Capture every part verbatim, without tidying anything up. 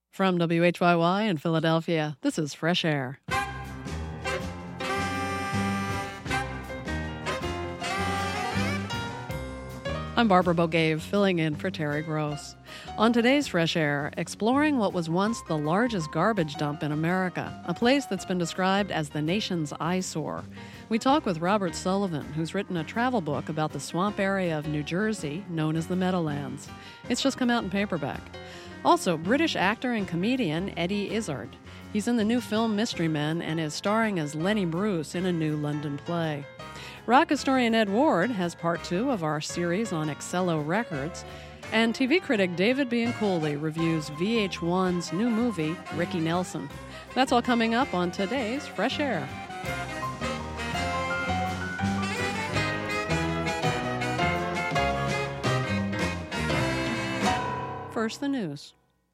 From W H Y Y in Philadelphia, this is Fresh Air. I'm Barbara Bogave, filling in for Terry Gross. On today's Fresh Air, exploring what was once the largest garbage dump in America, a place that's been described as the nation's eyesore. We talk with Robert Sullivan, who's written a travel book about the swamp area of New Jersey known as the Meadowlands. It's just come out in paperback. Also, British actor and comedian Eddie Izzard. He's in the new film Mystery Men and is starring as Lenny Bruce in a new London play. Rock historian Ed Ward has part two of our series on Excello Records, and T V critic David Bianculli reviews V H one's new movie, Ricky Nelson. That's all coming up on today's Fresh Air. First, the news.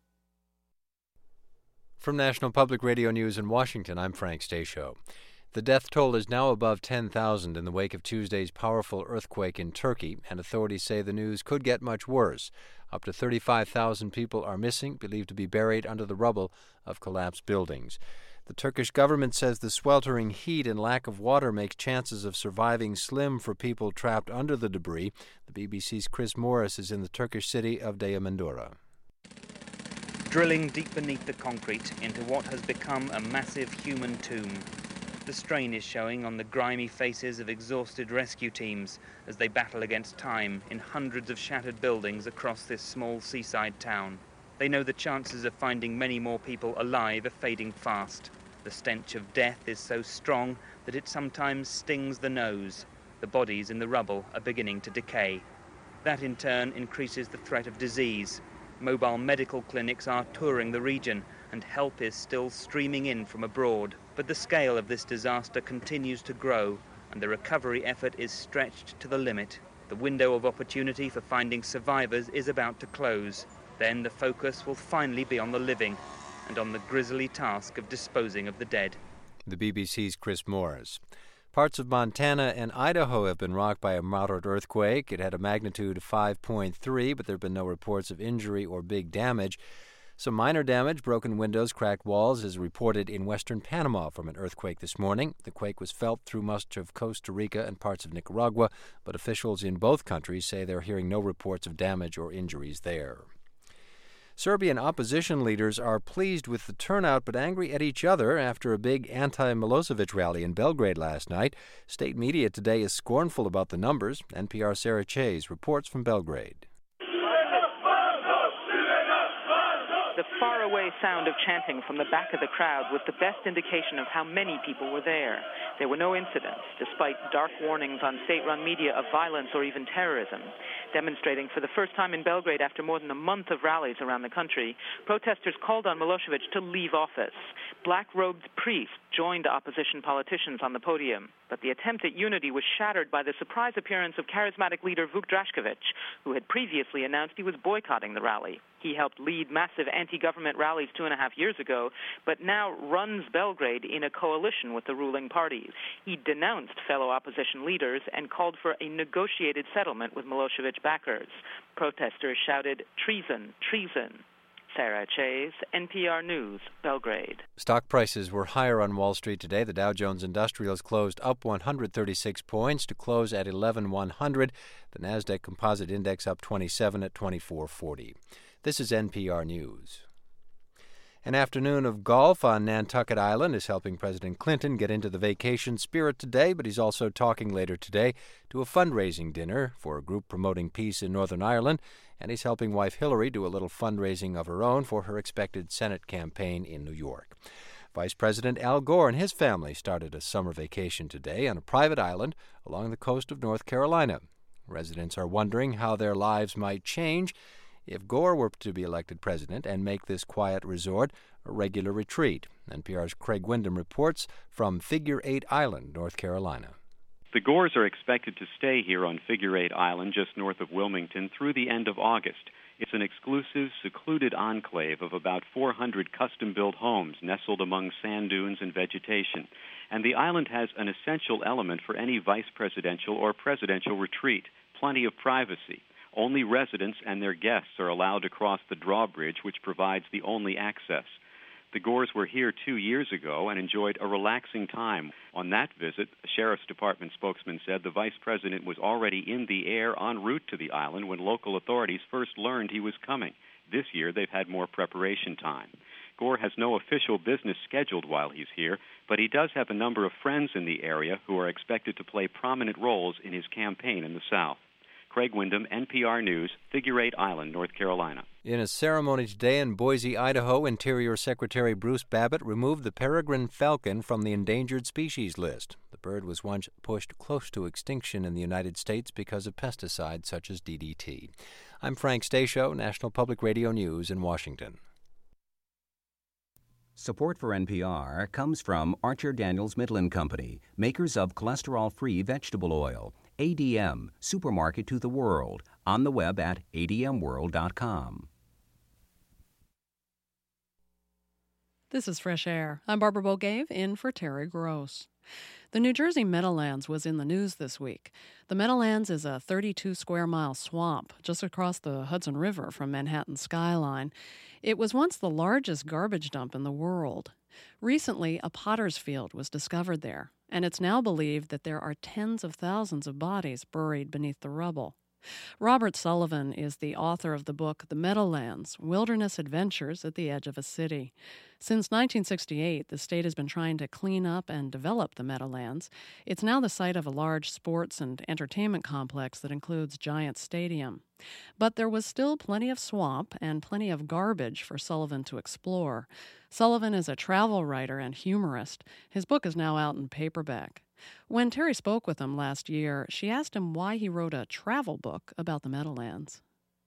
From National Public Radio News in Washington, I'm Frank Stasio. The death toll is now above ten thousand in the wake of Tuesday's powerful earthquake in Turkey, and authorities say the news could get much worse. Up to thirty-five thousand people are missing, believed to be buried under the rubble of collapsed buildings. The Turkish government says the sweltering heat and lack of water makes chances of surviving slim for people trapped under the debris. The B B C's Chris Morris is in the Turkish city of Diamandura. Drilling deep beneath the concrete into what has become a massive human tomb. The strain is showing on the grimy faces of exhausted rescue teams as they battle against time in hundreds of shattered buildings across this small seaside town. They know the chances of finding many more people alive are fading fast. The stench of death is so strong that it sometimes stings the nose. The bodies in the rubble are beginning to decay. That in turn increases the threat of disease. Mobile medical clinics are touring the region, and help is still streaming in from abroad. But the scale of this disaster continues to grow, and the recovery effort is stretched to the limit. The window of opportunity for finding survivors is about to close. Then the focus will finally be on the living, and on the grisly task of disposing of the dead. The B B C's Chris Morris. Parts of Montana and Idaho have been rocked by a moderate earthquake. It had a magnitude of five point three, but there have been no reports of injury or big damage. Some minor damage, broken windows, cracked walls, is reported in western Panama from an earthquake this morning. The quake was felt through much of Costa Rica and parts of Nicaragua, but officials in both countries say they're hearing no reports of damage or injuries there. Serbian opposition leaders are pleased with the turnout but angry at each other after a big anti-Milosevic rally in Belgrade last night. State media today is scornful about the numbers. N P R's Sarah Chase reports from Belgrade. The faraway sound of chanting from the back of the crowd was the best indication of how many people were there. There were no incidents, despite dark warnings on state-run media of violence or even terrorism. Demonstrating for the first time in Belgrade after more than a month of rallies around the country, protesters called on Milosevic to leave office. Black-robed priests joined opposition politicians on the podium, but the attempt at unity was shattered by the surprise appearance of charismatic leader Vuk Drašković, who had previously announced he was boycotting the rally. He helped lead massive anti-government rallies two and a half years ago, but now runs Belgrade in a coalition with the ruling parties. He denounced fellow opposition leaders and called for a negotiated settlement with Milosevic backers. Protesters shouted, "Treason, treason." Sarah Chase, N P R News, Belgrade. Stock prices were higher on Wall Street today. The Dow Jones Industrials closed up one hundred thirty-six points to close at eleven thousand one hundred. The Nasdaq Composite Index up twenty-seven at twenty-four forty. This is N P R News. An afternoon of golf on Nantucket Island is helping President Clinton get into the vacation spirit today, but he's also talking later today to a fundraising dinner for a group promoting peace in Northern Ireland, and he's helping wife Hillary do a little fundraising of her own for her expected Senate campaign in New York. Vice President Al Gore and his family started a summer vacation today on a private island along the coast of North Carolina. Residents are wondering how their lives might change if Gore were to be elected president and make this quiet resort a regular retreat. N P R's Craig Wyndham reports from Figure Eight Island, North Carolina. The Gores are expected to stay here on Figure Eight Island, just north of Wilmington, through the end of August. It's an exclusive, secluded enclave of about four hundred custom-built homes nestled among sand dunes and vegetation. And the island has an essential element for any vice presidential or presidential retreat: plenty of privacy. Only residents and their guests are allowed to cross the drawbridge, which provides the only access. The Gores were here two years ago and enjoyed a relaxing time. On that visit, a Sheriff's Department spokesman said the vice president was already in the air en route to the island when local authorities first learned he was coming. This year, they've had more preparation time. Gore has no official business scheduled while he's here, but he does have a number of friends in the area who are expected to play prominent roles in his campaign in the South. Craig Wyndham, N P R News, Figure Eight Island, North Carolina. In a ceremony today in Boise, Idaho, Interior Secretary Bruce Babbitt removed the peregrine falcon from the endangered species list. The bird was once pushed close to extinction in the United States because of pesticides such as D D T. I'm Frank Stasio, National Public Radio News in Washington. Support for N P R comes from Archer Daniels Midland Company, makers of cholesterol-free vegetable oil. A D M, supermarket to the world, on the web at A D M world dot com. This is Fresh Air. I'm Barbara Bogave, in for Terry Gross. The New Jersey Meadowlands was in the news this week. The Meadowlands is a thirty-two square mile swamp just across the Hudson River from Manhattan skyline. It was once the largest garbage dump in the world. Recently, a potter's field was discovered there, and it's now believed that there are tens of thousands of bodies buried beneath the rubble. Robert Sullivan is the author of the book The Meadowlands, Wilderness Adventures at the Edge of a City. Since nineteen sixty-eight, the state has been trying to clean up and develop the Meadowlands. It's now the site of a large sports and entertainment complex that includes Giants Stadium. But there was still plenty of swamp and plenty of garbage for Sullivan to explore. Sullivan is a travel writer and humorist. His book is now out in paperback. When Terry spoke with him last year, she asked him why he wrote a travel book about the Meadowlands.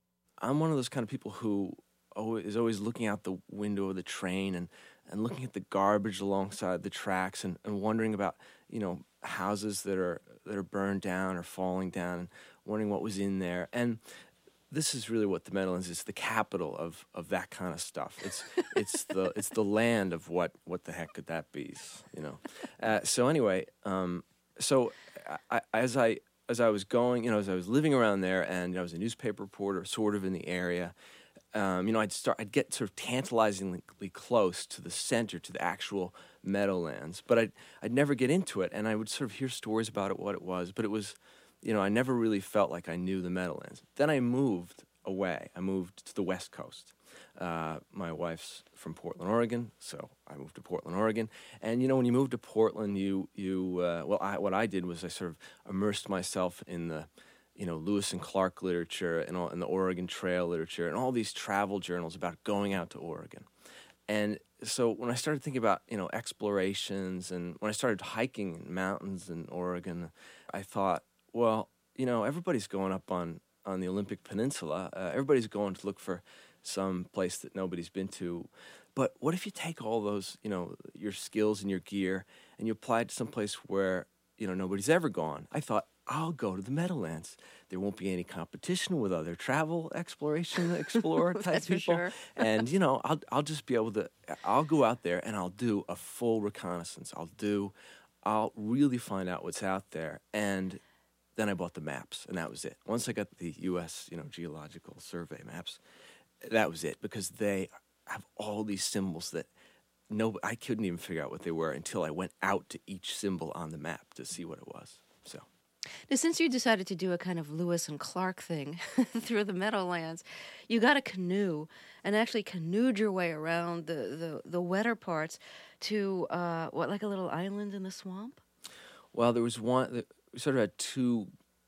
I'm one of those kind of people who is always looking out the window of the train and, and looking at the garbage alongside the tracks and, and wondering about, you know, houses that are that are burned down or falling down and wondering what was in there. And this is really what the Meadowlands is, the capital of, of that kind of stuff. It's it's the it's the land of what, what the heck could that be, you know. Uh, so anyway, um, so I, as I as I was going, you know, as I was living around there, and you know, I was a newspaper reporter, sort of in the area. Um, you know, I'd start, I'd get sort of tantalizingly close to the center, to the actual Meadowlands, but I'd I'd never get into it, and I would sort of hear stories about it, what it was, but it was. You know, I never really felt like I knew the Meadowlands. Then I moved away. I moved to the West Coast. Uh, my wife's from Portland, Oregon, so I moved to Portland, Oregon. And, you know, when you move to Portland, you, you uh, well, I, what I did was I sort of immersed myself in the, you know, Lewis and Clark literature and, all, and the Oregon Trail literature and all these travel journals about going out to Oregon. And so when I started thinking about, you know, explorations and when I started hiking in mountains in Oregon, I thought, well, you know, everybody's going up on, on the Olympic Peninsula. Uh, everybody's going to look for some place that nobody's been to. But what if you take all those, you know, your skills and your gear and you apply it to some place where, you know, nobody's ever gone? I thought, I'll go to the Meadowlands. There won't be any competition with other travel exploration explorer type That's people. for sure. And, you know, I'll I'll just be able to, I'll go out there and I'll do a full reconnaissance. I'll do, I'll really find out what's out there. And then I bought the maps, and that was it. Once I got the U S, you know, Geological Survey maps, that was it, because they have all these symbols that no, I couldn't even figure out what they were until I went out to each symbol on the map to see what it was. So, now, since you decided to do a kind of Lewis and Clark thing through the Meadowlands, you got a canoe and actually canoed your way around the, the, the wetter parts to, uh, what, like a little island in the swamp? Well, there was one... We sort of had two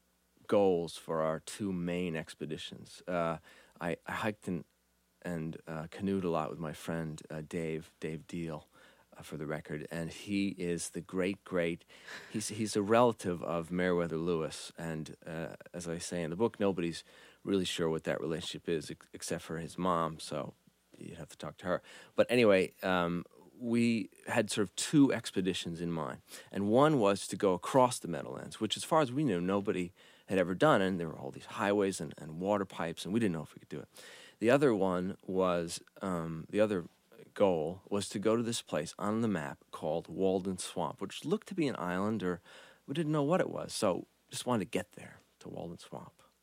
goals for our two main expeditions. Uh, I, I hiked and, and uh, canoed a lot with my friend uh, Dave, Dave Deal, uh, for the record, and he is the great, great, he's he's a relative of Meriwether Lewis, and uh, as I say in the book, nobody's really sure what that relationship is ex- except for his mom, so you'd have to talk to her. But anyway, um, we had sort of two expeditions in mind. And one was to go across the Meadowlands, which as far as we knew, nobody had ever done. And there were all these highways and, and water pipes, and we didn't know if we could do it. The other one was, um, the other goal was to go to this place on the map called Walden Swamp, which looked to be an island, or we didn't know what it was. So just wanted to get there, to Walden Swamp.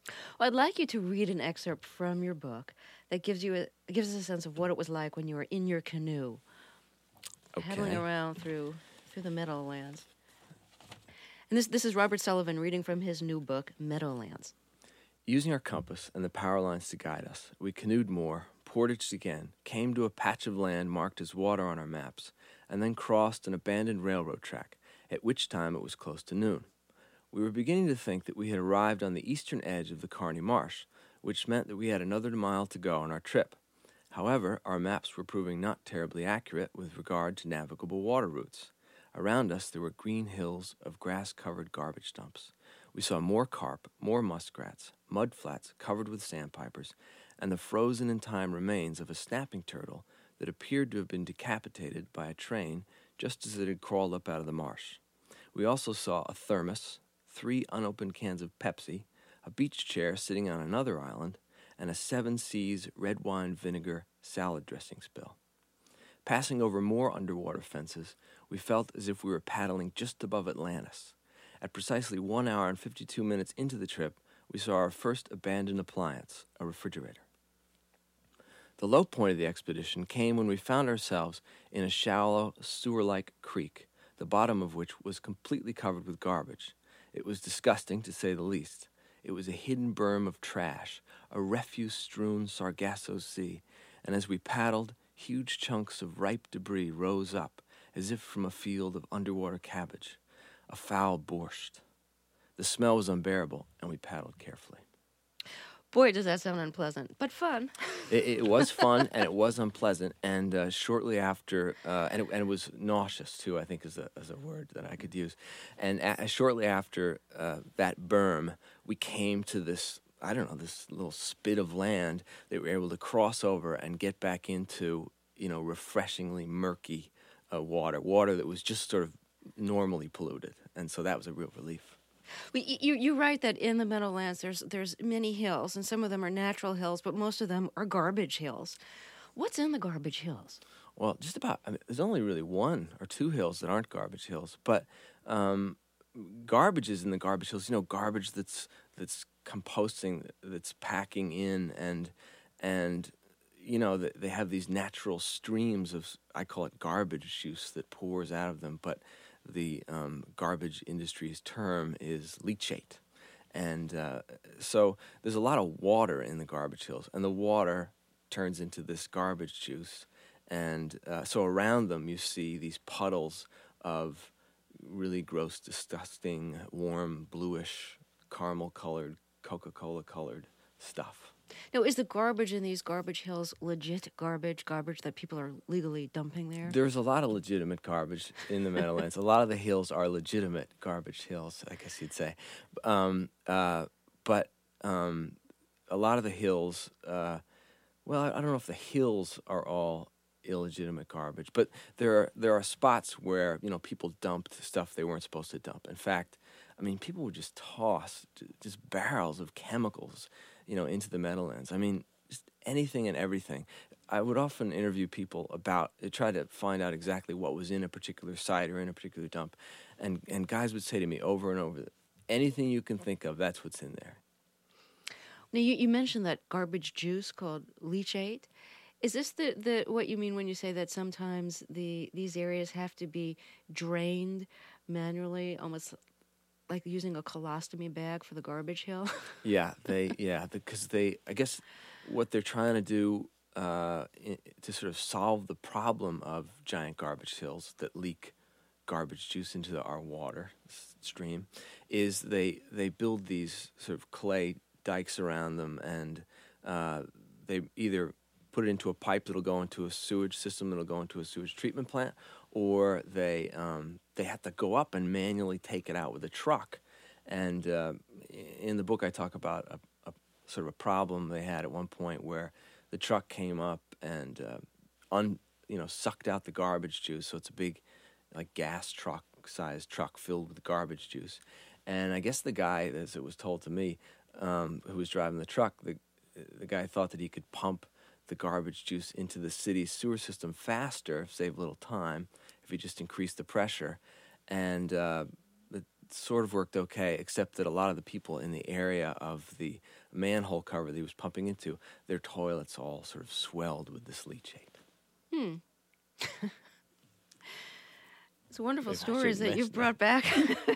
Well, I'd like you to read an excerpt from your book that gives you a, gives us a sense of what it was like when you were in your canoe, Okay. paddling around through through the Meadowlands. And this this is Robert Sullivan reading from his new book, Meadowlands. Using our compass and the power lines to guide us, we canoed more, portaged again, came to a patch of land marked as water on our maps, and then crossed an abandoned railroad track, at which time it was close to noon. We were beginning to think that we had arrived on the eastern edge of the Kearney Marsh, which meant that we had another mile to go on our trip. However, our maps were proving not terribly accurate with regard to navigable water routes. Around us there were green hills of grass-covered garbage dumps. We saw more carp, more muskrats, mud flats covered with sandpipers, and the frozen-in-time remains of a snapping turtle that appeared to have been decapitated by a train just as it had crawled up out of the marsh. We also saw a thermos, three unopened cans of Pepsi, a beach chair sitting on another island, and a Seven Seas red wine vinegar salad dressing spill. Passing over more underwater fences, we felt as if we were paddling just above Atlantis. At precisely one hour and fifty-two minutes into the trip, we saw our first abandoned appliance, a refrigerator. The low point of the expedition came when we found ourselves in a shallow, sewer-like creek, the bottom of which was completely covered with garbage. It was disgusting, to say the least. It was a hidden berm of trash, a refuse-strewn Sargasso Sea, and as we paddled, huge chunks of ripe debris rose up, as if from a field of underwater cabbage, a foul borscht. The smell was unbearable, and we paddled carefully. Boy, does that sound unpleasant, but fun. It, it was fun, and it was unpleasant, and uh, shortly after, uh, and, it, and it was nauseous, too, I think is a, is a word that I could use. And a, shortly after uh, that berm, we came to this, I don't know, this little spit of land that we were able to cross over and get back into, you know, refreshingly murky uh, water, water that was just sort of normally polluted. And so that was a real relief. Well, you you write that in the Meadowlands there's there's many hills, and some of them are natural hills, but most of them are garbage hills. What's in the garbage hills? Well, just about. I mean, there's only really one or two hills that aren't garbage hills, but um, garbage is in the garbage hills. You know, garbage that's that's composting, that's packing in, and and you know they have these natural streams of, I call it garbage juice, that pours out of them, but the um, garbage industry's term is leachate. And uh, so there's a lot of water in the garbage hills, and the water turns into this garbage juice. And uh, so around them you see these puddles of really gross, disgusting, warm, bluish, caramel-colored, Coca-Cola-colored stuff. Now, is the garbage in these garbage hills legit garbage, garbage that people are legally dumping there? There's a lot of legitimate garbage in the Meadowlands. A lot of the hills are legitimate garbage hills, I guess you'd say. Um, uh, but um, a lot of the hills, uh, well, I don't know if the hills are all illegitimate garbage, but there are, there are spots where, you know, people dumped stuff they weren't supposed to dump. In fact, I mean, people would just toss just barrels of chemicals, you know, into the Meadowlands. I mean, just anything and everything. I would often interview people about, try to find out exactly what was in a particular site or in a particular dump, and, and guys would say to me over and over, anything you can think of, that's what's in there. Now, you, you mentioned that garbage juice called leachate. Is this the, the what you mean when you say that sometimes the these areas have to be drained manually, almost like using a colostomy bag for the garbage hill? yeah, they yeah because they I guess what they're trying to do uh, in, to sort of solve the problem of giant garbage hills that leak garbage juice into the, our water stream is they they build these sort of clay dikes around them, and uh, they either put it into a pipe that'll go into a sewage system that'll go into a sewage treatment plant, or they um, they have to go up and manually take it out with a truck. And uh, in the book, I talk about a, a sort of a problem they had at one point where the truck came up and uh, un you know sucked out the garbage juice. So it's a big, like gas truck sized truck filled with garbage juice. And I guess the guy, as it was told to me, um, who was driving the truck, the the guy thought that he could pump the garbage juice into the city's sewer system faster, save a little time, if he just increased the pressure. And uh, the sort of worked okay, except that a lot of the people in the area of the manhole cover that he was pumping into, their toilets all sort of swelled with this leachate. Hmm. It's wonderful Maybe I stories shouldn't that you've mention brought back.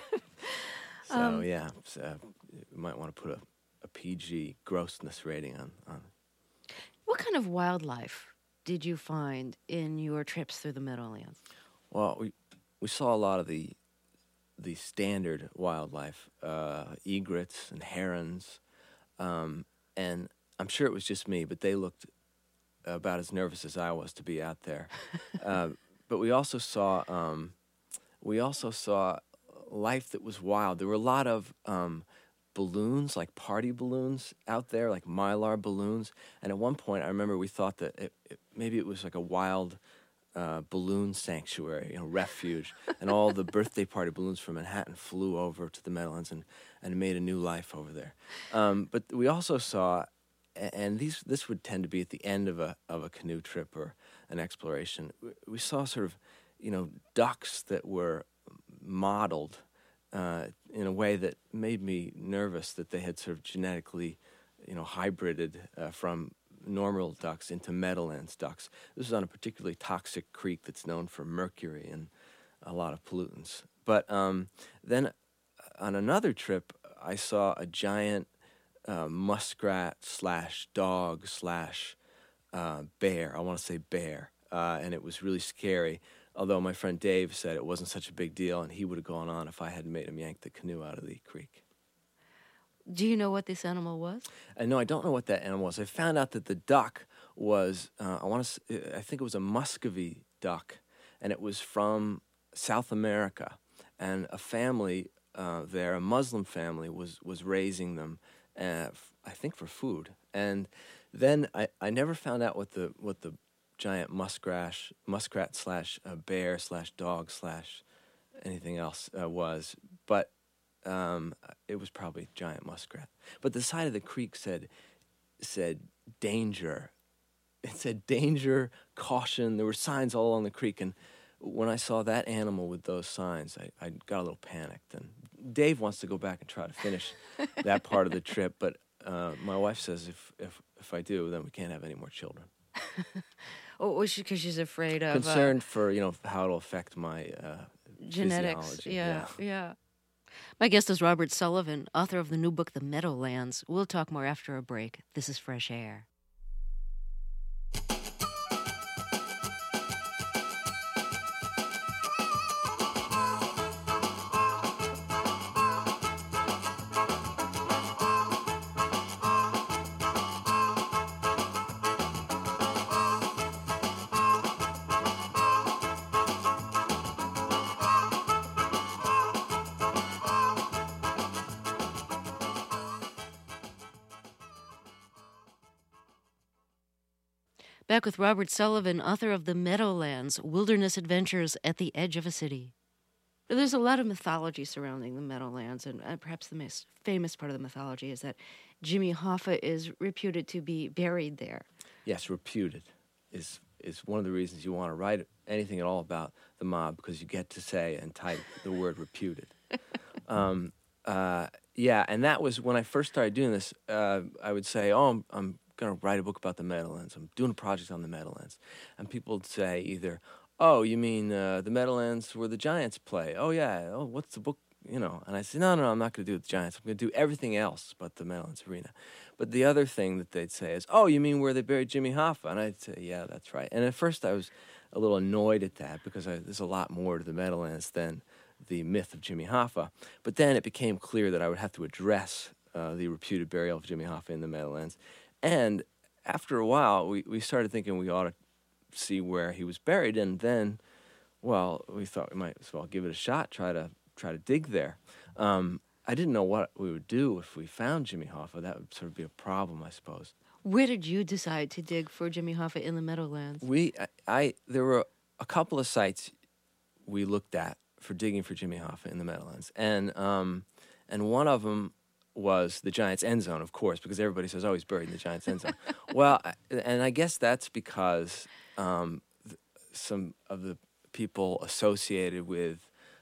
So, Um, yeah, so you might want to put a, a P G grossness rating on, on What kind of wildlife did you find in your trips through the Meadowlands? Well, we we saw a lot of the the standard wildlife, uh, egrets and herons, um, and I'm sure it was just me, but they looked about as nervous as I was to be out there. uh, but we also saw um, we also saw life that was wild. There were a lot of um, balloons, like party balloons out there, like Mylar balloons. And at one point, I remember we thought that it, it, maybe it was like a wild uh, balloon sanctuary, you know, refuge. And all the birthday party balloons from Manhattan flew over to the Meadowlands and, and made a new life over there. Um, but we also saw, and these this would tend to be at the end of a of a canoe trip or an exploration. We saw sort of, you know, ducks that were modeled uh, in a way that made me nervous that they had sort of genetically, you know, hybrided uh, from normal ducks into Meadowlands ducks. This is on a particularly toxic creek that's known for mercury and a lot of pollutants. But um, then on another trip, I saw a giant uh, muskrat slash dog slash uh, bear. I want to say bear, uh, and it was really scary. Although my friend Dave said it wasn't such a big deal, and he would have gone on if I hadn't made him yank the canoe out of the creek. Do you know what this animal was? Uh, no, I don't know what that animal was. I found out that the duck was, uh, I want to, I think it was a Muscovy duck, and it was from South America, and a family uh, there, a Muslim family, was was raising them, uh, f- I think for food. And then I, I never found out what the what the giant muskrat muskrat slash uh, bear slash dog slash anything else uh, was, but um, it was probably giant muskrat. But the side of the creek said said danger. It said danger, caution. There were signs all along the creek, and when I saw that animal with those signs, I, I got a little panicked. And Dave wants to go back and try to finish that part of the trip, but uh, my wife says if, if if I do, then we can't have any more children. Oh, was she because she's afraid of Concerned uh, for, you know, how it'll affect my uh, genetics? physiology. Yeah, yeah, yeah. My guest is Robert Sullivan, author of the new book, The Meadowlands. We'll talk more after a break. This is Fresh Air. Back with Robert Sullivan, author of The Meadowlands, Wilderness Adventures at the Edge of a City. There's a lot of mythology surrounding the Meadowlands, and uh, perhaps the most famous part of the mythology is that Jimmy Hoffa is reputed to be buried there. Yes, reputed is is one of the reasons you want to write anything at all about the mob, because you get to say and type the word reputed. um, uh, yeah, and that was when I first started doing this. Uh, I would say, "Oh, I'm." I'm going to write a book about the Meadowlands. I'm doing a project on the Meadowlands." And people would say either, "Oh, you mean uh, the Meadowlands where the Giants play? Oh, yeah. Oh, what's the book?" You know, and I said, no, no, no, I'm not going to do it with the Giants. I'm going to do everything else but the Meadowlands Arena. But the other thing that they'd say is, "Oh, you mean where they buried Jimmy Hoffa?" And I'd say, "Yeah, that's right." And at first I was a little annoyed at that because I, there's a lot more to the Meadowlands than the myth of Jimmy Hoffa. But then it became clear that I would have to address uh, the reputed burial of Jimmy Hoffa in the Meadowlands. And after a while, we, we started thinking we ought to see where he was buried. And then, well, we thought we might as well give it a shot, try to try to dig there. Um, I didn't know what we would do if we found Jimmy Hoffa. That would sort of be a problem, I suppose. Where did you decide to dig for Jimmy Hoffa in the Meadowlands? We, I, I there were a couple of sites we looked at for digging for Jimmy Hoffa in the Meadowlands. And, um, and one of them was the Giants' end zone, of course, because everybody says, "Oh, he's buried in the Giants' end zone." Well, I, and I guess that's because um, th- some of the people associated with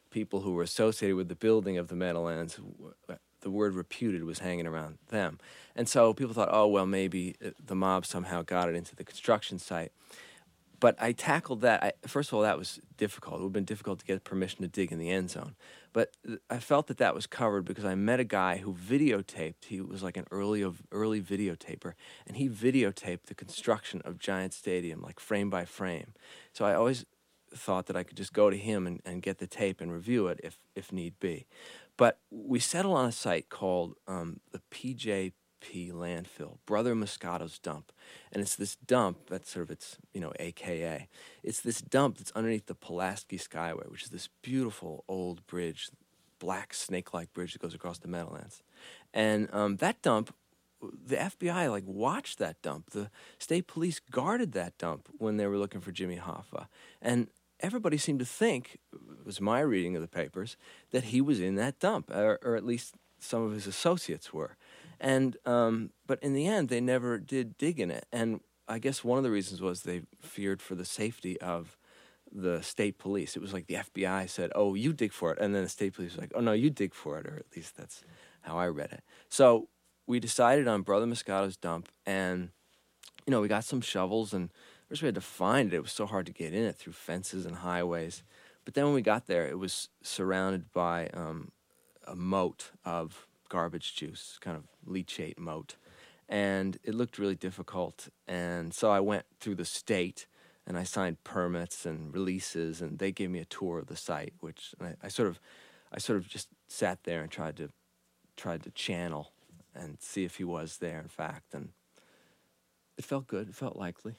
people who were associated with the building of the Meadowlands, the word reputed was hanging around them. And so people thought, oh, well, maybe the mob somehow got it into the construction site. But I tackled that. I, first of all, that was difficult. It would have been difficult to get permission to dig in the end zone. But I felt that that was covered because I met a guy who videotaped. He was like an early early videotaper, and he videotaped the construction of Giant Stadium, like frame by frame. So I always thought that I could just go to him and, and get the tape and review it if, if need be. But we settled on a site called um, the P J P landfill, Brother Moscato's dump. And it's this dump, that's sort of its, you know, A K A. It's this dump that's underneath the Pulaski Skyway, which is this beautiful old bridge, black snake-like bridge that goes across the Meadowlands. And um, that dump, the F B I, like, watched that dump. The state police guarded that dump when they were looking for Jimmy Hoffa. And everybody seemed to think, it was my reading of the papers, that he was in that dump, or, or at least some of his associates were. And um, but in the end, they never did dig in it. And I guess one of the reasons was they feared for the safety of the state police. It was like the F B I said, oh, you dig for it. And then the state police was like, oh, no, you dig for it. Or at least that's how I read it. So we decided on Brother Moscato's dump. And, you know, we got some shovels. And first we had to find it. It was so hard to get in it through fences and highways. But then when we got there, it was surrounded by um, a moat of garbage juice, kind of leachate moat. And it looked really difficult. And so I went through the state and I signed permits and releases, and they gave me a tour of the site, which I, I sort of I sort of just sat there and tried to tried to channel and see if he was there, in fact. And it felt good. It felt likely.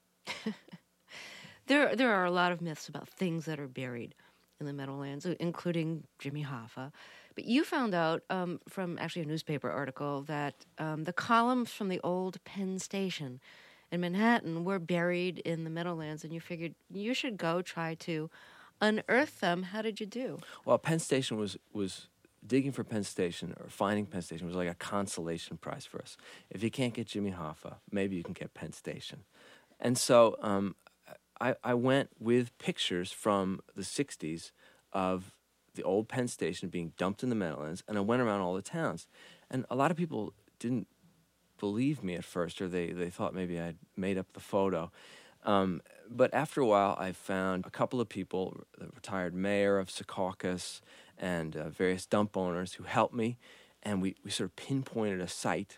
There there are a lot of myths about things that are buried in the Meadowlands, including Jimmy Hoffa. But you found out um, from actually a newspaper article that um, the columns from the old Penn Station in Manhattan were buried in the Meadowlands, and you figured you should go try to unearth them. How did you do? Well, Penn Station was, was digging for Penn Station or finding Penn Station was like a consolation prize for us. If you can't get Jimmy Hoffa, maybe you can get Penn Station. And so um, I, I went with pictures from the sixties of the old Penn Station being dumped in the Meadowlands, and I went around all the towns. And a lot of people didn't believe me at first, or they, they thought maybe I'd made up the photo. Um, but after a while, I found a couple of people, the retired mayor of Secaucus and uh, various dump owners who helped me, and we, we sort of pinpointed a site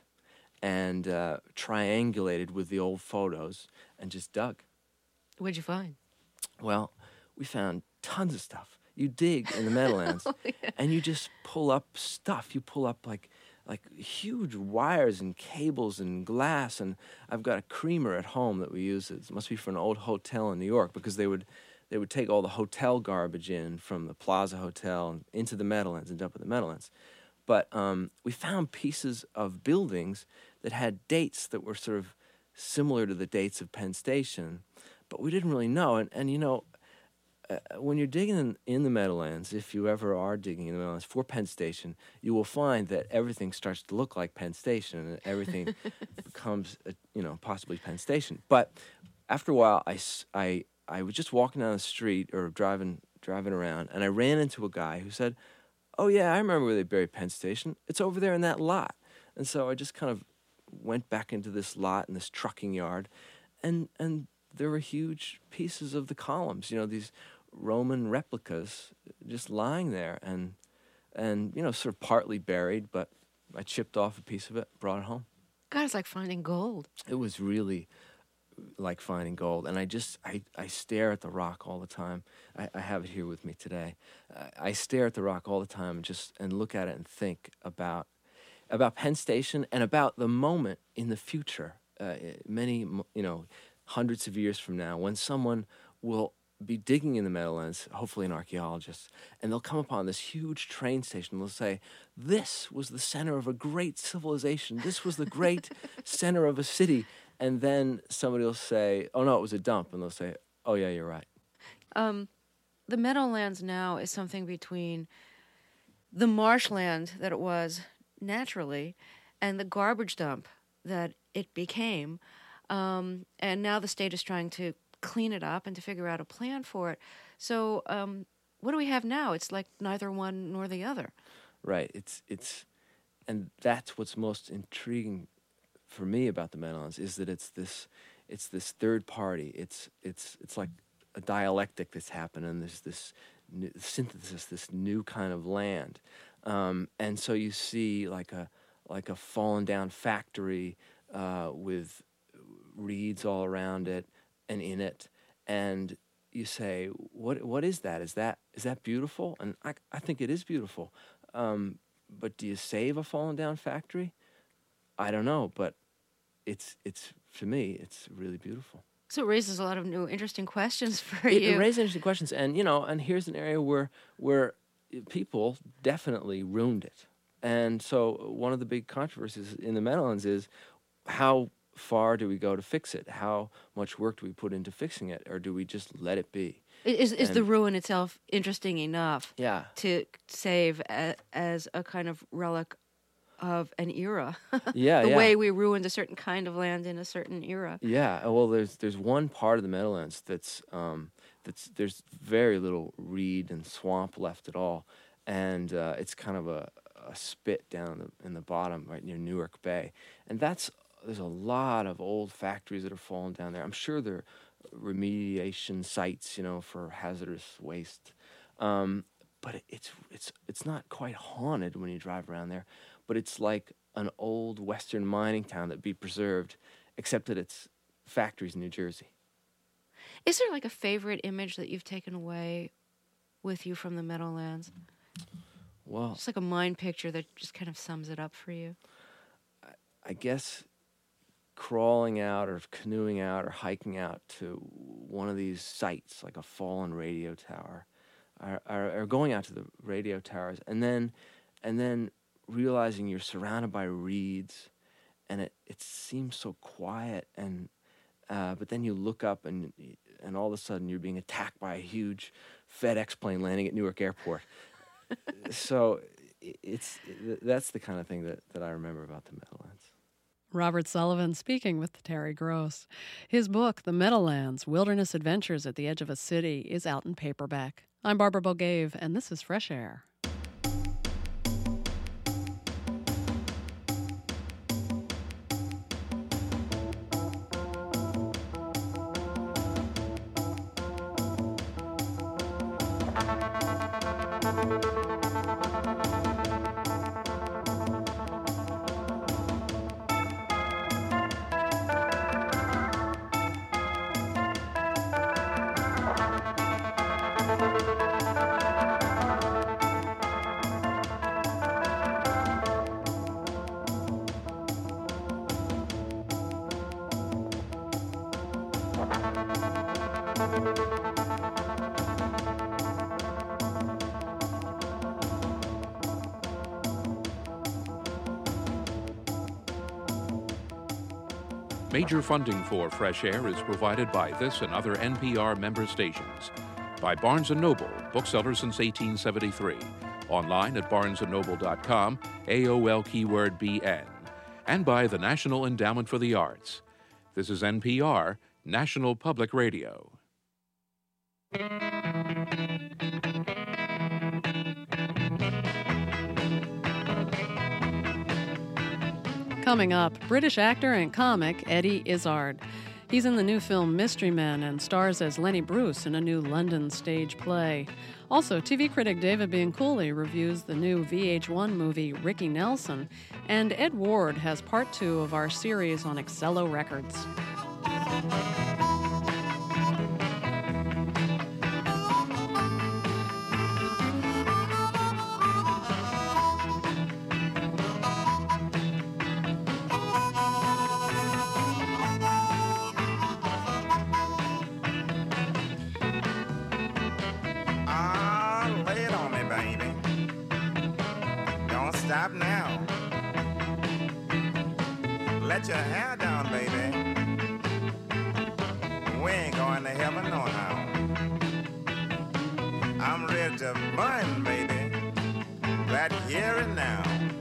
and uh, triangulated with the old photos and just dug. What'd you find? Well, we found tons of stuff. You dig in the Meadowlands, oh, yeah. and you just pull up stuff. You pull up like like huge wires and cables and glass. And I've got a creamer at home that we use. It must be for an old hotel in New York, because they would they would take all the hotel garbage in from the Plaza Hotel and into the Meadowlands and dump it in the Meadowlands. But um, we found pieces of buildings that had dates that were sort of similar to the dates of Penn Station, but we didn't really know. And, and you know, Uh, when you're digging in, in the Meadowlands, if you ever are digging in the Meadowlands for Penn Station, you will find that everything starts to look like Penn Station, and everything becomes, a, you know, possibly Penn Station. But after a while, I, I, I was just walking down the street or driving driving around, and I ran into a guy who said, "Oh yeah, I remember where they buried Penn Station. It's over there in that lot." And so I just kind of went back into this lot in this trucking yard, and and there were huge pieces of the columns, you know, these Roman replicas just lying there, and and you know, sort of partly buried, but I chipped off a piece of it, brought it home. God, it's like finding gold. It was really like finding gold, and I just I, I stare at the rock all the time. I, I have it here with me today. I, I stare at the rock all the time and just and look at it and think about about Penn Station and about the moment in the future, uh, many you know hundreds of years from now, when someone will be digging in the Meadowlands, hopefully an archaeologist, and they'll come upon this huge train station, and they'll say, this was the center of a great civilization, this was the great center of a city, and then somebody will say, oh no, it was a dump, and they'll say, oh yeah, you're right. Um, the Meadowlands now is something between the marshland that it was naturally and the garbage dump that it became, um, and now the state is trying to clean it up and to figure out a plan for it. So um, what do we have now? It's like neither one nor the other. Right. It's it's, and that's what's most intriguing for me about the Meadowlands is that it's this, it's this third party. It's it's it's like a dialectic that's happening. There's this new synthesis, this new kind of land, um, and so you see like a like a fallen down factory uh, with reeds all around it and in it, and you say, what what is that? Is that is that beautiful? And I I think it is beautiful. Um, but do you save a fallen down factory? I don't know, but it's it's to me it's really beautiful. So it raises a lot of new interesting questions for It, you. it raises interesting questions, and you know, and here's an area where where people definitely ruined it. And so one of the big controversies in the Meadowlands is how far do we go to fix it? How much work do we put into fixing it, or do we just let it be? Is is and, the ruin itself interesting enough yeah. to save a, as a kind of relic of an era? Yeah, the yeah. way we ruined a certain kind of land in a certain era. Yeah, well, there's there's one part of the Meadowlands that's um, that's there's very little reed and swamp left at all, and uh, it's kind of a, a spit down in the, in the bottom, right near Newark Bay, and that's there's a lot of old factories that are falling down there. I'm sure there are remediation sites, you know, for hazardous waste, um, but it, it's it's it's not quite haunted when you drive around there. But it's like an old Western mining town that'd be preserved, except that it's factories in New Jersey. Is there like a favorite image that you've taken away with you from the Meadowlands? Well, just like a mind picture that just kind of sums it up for you. I, I guess crawling out or canoeing out or hiking out to one of these sites, like a fallen radio tower, or, or, or going out to the radio towers, and then, and then. realizing you're surrounded by reeds, and it, it seems so quiet, and uh, but then you look up and and all of a sudden you're being attacked by a huge FedEx plane landing at Newark Airport. So it's that's the kind of thing that, that I remember about the Meadowlands. Robert Sullivan speaking with Terry Gross. His book, The Meadowlands, Wilderness Adventures at the Edge of a City, is out in paperback. I'm Barbara Bogave, and this is Fresh Air. Major funding for Fresh Air is provided by this and other N P R member stations. By Barnes and Noble, bookseller since eighteen seventy-three. Online at barnes and noble dot com, A O L keyword B N. And by the National Endowment for the Arts. This is N P R, National Public Radio. Coming up, British actor and comic Eddie Izzard. He's in the new film Mystery Men and stars as Lenny Bruce in a new London stage play. Also, T V critic David Bianculli reviews the new V H one movie Ricky Nelson, and Ed Ward has part two of our series on Excello Records. Stop now. Let your hair down, baby. We ain't going to heaven no how. I'm ready to burn, baby. Right here and now.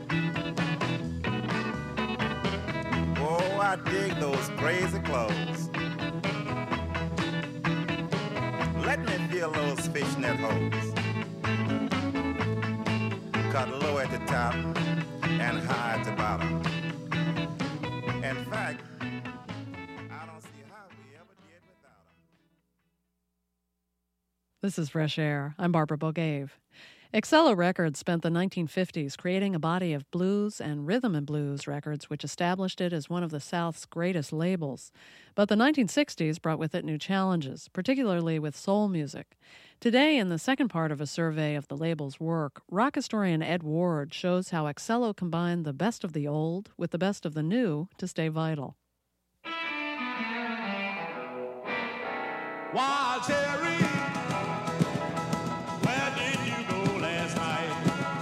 Oh, I dig those crazy clothes. Let me feel those fishnet hose. cut low at the top and high at the bottom. In fact, I don't see how we ever did without them. This is Fresh Air. I'm Barbara Bogave. Excello Records spent the nineteen fifties creating a body of blues and rhythm and blues records which established it as one of the South's greatest labels. But the nineteen sixties brought with it new challenges, particularly with soul music. Today, in the second part of a survey of the label's work, rock historian Ed Ward shows how Excello combined the best of the old with the best of the new to stay vital. Wild Cherry, where did you go last night?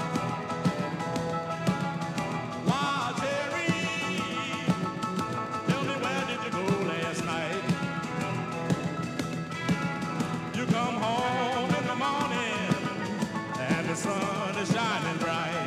Wild Cherry, tell me where did you go last night? You come home in the morning and the sun is shining bright.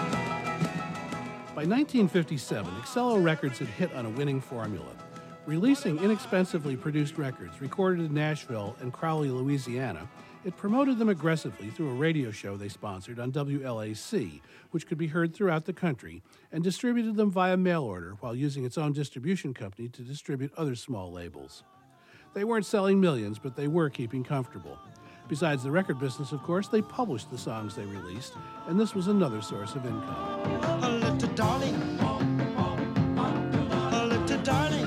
By nineteen fifty-seven, Excello Records had hit on a winning formula. Releasing inexpensively produced records recorded in Nashville and Crowley, Louisiana, it promoted them aggressively through a radio show they sponsored on W L A C, which could be heard throughout the country, and distributed them via mail order while using its own distribution company to distribute other small labels. They weren't selling millions, but they were keeping comfortable. Besides the record business, of course, they published the songs they released, and this was another source of income. A little darling, a little darling.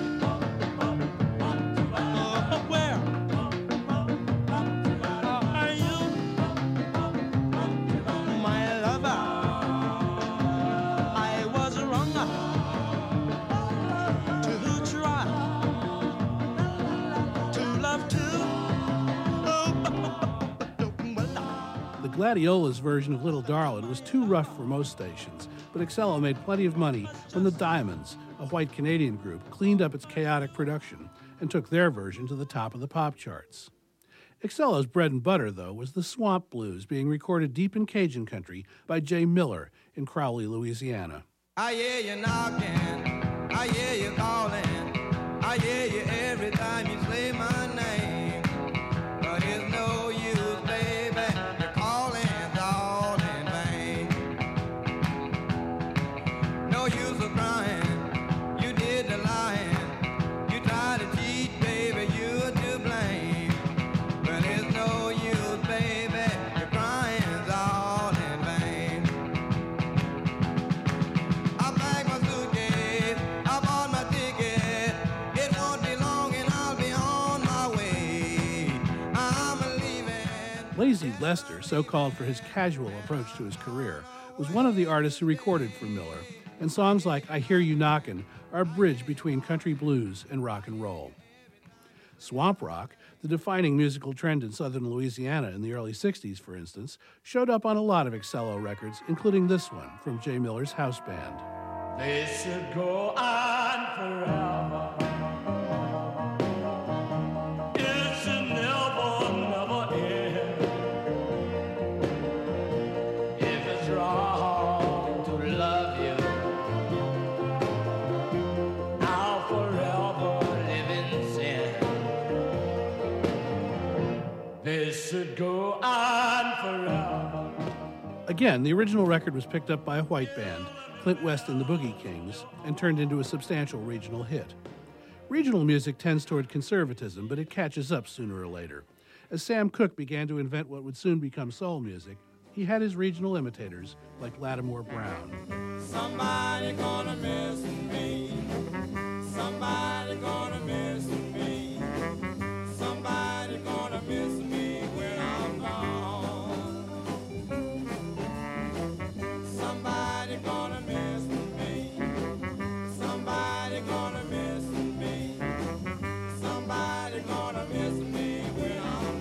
Gladiola's version of Little Darlin' was too rough for most stations, but Excello made plenty of money when the Diamonds, a white Canadian group, cleaned up its chaotic production and took their version to the top of the pop charts. Excello's bread and butter, though, was the swamp blues being recorded deep in Cajun country by Jay Miller in Crowley, Louisiana. I hear you knocking, I hear you calling, I hear you every time you say my name, but it's no use, baby. Lazy Lester, so called for his casual approach to his career, was one of the artists who recorded for Miller, and songs like I Hear You Knockin' are a bridge between country blues and rock and roll. Swamp rock, the defining musical trend in southern Louisiana in the early sixties, for instance, showed up on a lot of Excello records, including this one from Jay Miller's house band. They should go on forever. It should never, never end. If it's wrong to love you, I'll forever live in sin. They should go on forever. Again, the original record was picked up by a white band, Clint West and the Boogie Kings, and turned into a substantial regional hit. Regional music tends toward conservatism, but it catches up sooner or later. As Sam Cooke began to invent what would soon become soul music, he had his regional imitators like Lattimore Brown. Somebody gonna miss me. Somebody gonna miss me. Somebody gonna miss me when I'm gone. Somebody gonna miss me. Somebody gonna miss me. Somebody gonna miss me when I'm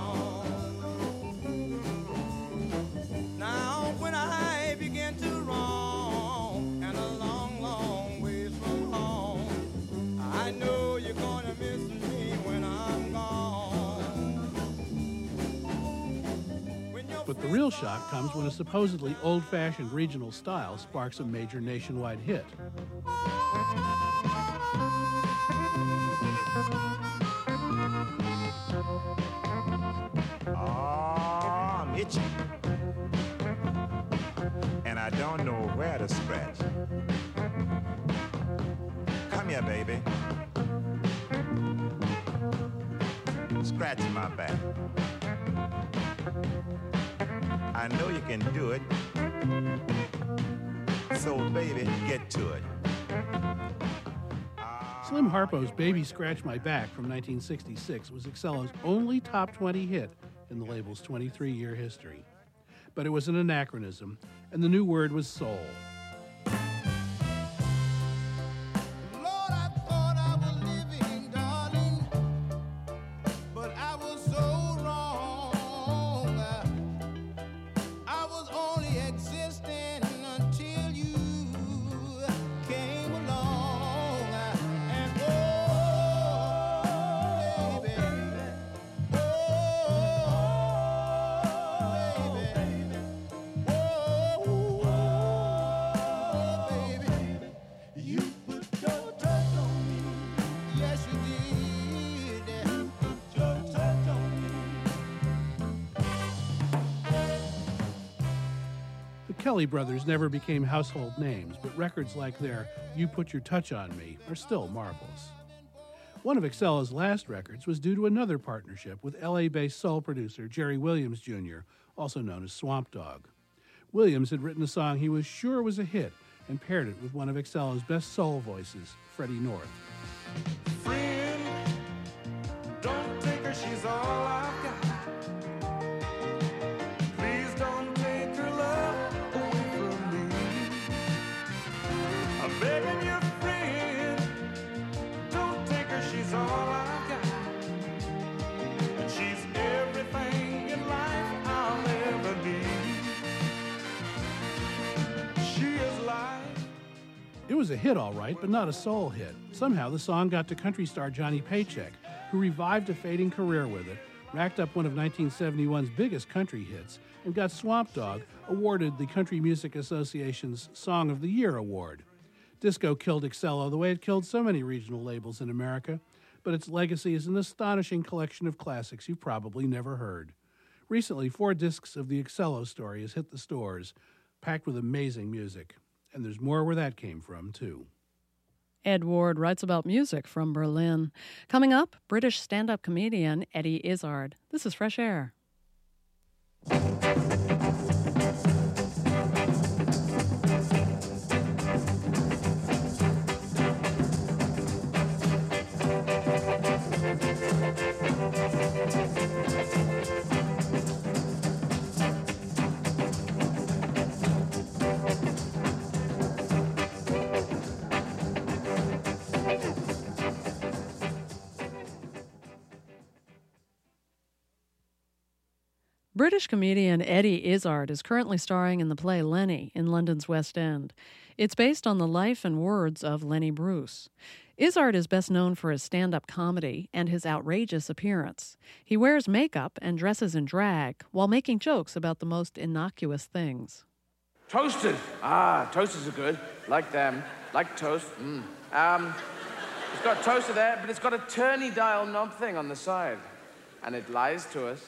gone. Now when I begin to roam and a long, long ways from home, I know you're gonna miss me when I'm gone. When you're But the real shock comes when a supposedly old-fashioned regional style sparks a major nationwide hit. Oh, I'm itching. scratching my back. I know you can do it, so baby, get to it. Slim Harpo's Baby Scratch My Back from nineteen sixty-six was Excello's only top twenty hit in the label's twenty-three-year history. But it was an anachronism, and the new word was soul. Kelly Brothers never became household names, but records like their You Put Your Touch on Me are still marvelous. One of Excello's last records was due to another partnership with L A-based soul producer Jerry Williams Junior, also known as Swamp Dogg. Williams had written a song he was sure was a hit and paired it with one of Excello's best soul voices, Freddie North. Friend, don't take her, she's all I've got. Please don't take her love away from me. I'm begging you, friend, don't take her, she's all I've got. And she's everything in life I'll ever be. She is life. It was a hit, all right, but not a soul hit. Somehow the song got to country star Johnny Paycheck, who revived a fading career with it, racked up one of nineteen seventy-one's biggest country hits, and got Swamp Dogg awarded the Country Music Association's Song of the Year award. Disco killed Excello the way it killed so many regional labels in America, but its legacy is an astonishing collection of classics you've probably never heard. Recently, four discs of the Excello story has hit the stores, packed with amazing music. And there's more where that came from, too. Ed Ward writes about music from Berlin. Coming up, British stand-up comedian Eddie Izzard. This is Fresh Air. British comedian Eddie Izzard is currently starring in the play Lenny in London's West End. It's based on the life and words of Lenny Bruce. Izzard is best known for his stand-up comedy and his outrageous appearance. He wears makeup and dresses in drag while making jokes about the most innocuous things. Toasted. Ah, toasters are good. Like them. Like toast. Mm. Um, it's got toaster there, but it's got a turny dial knob thing on the side. And it lies to us.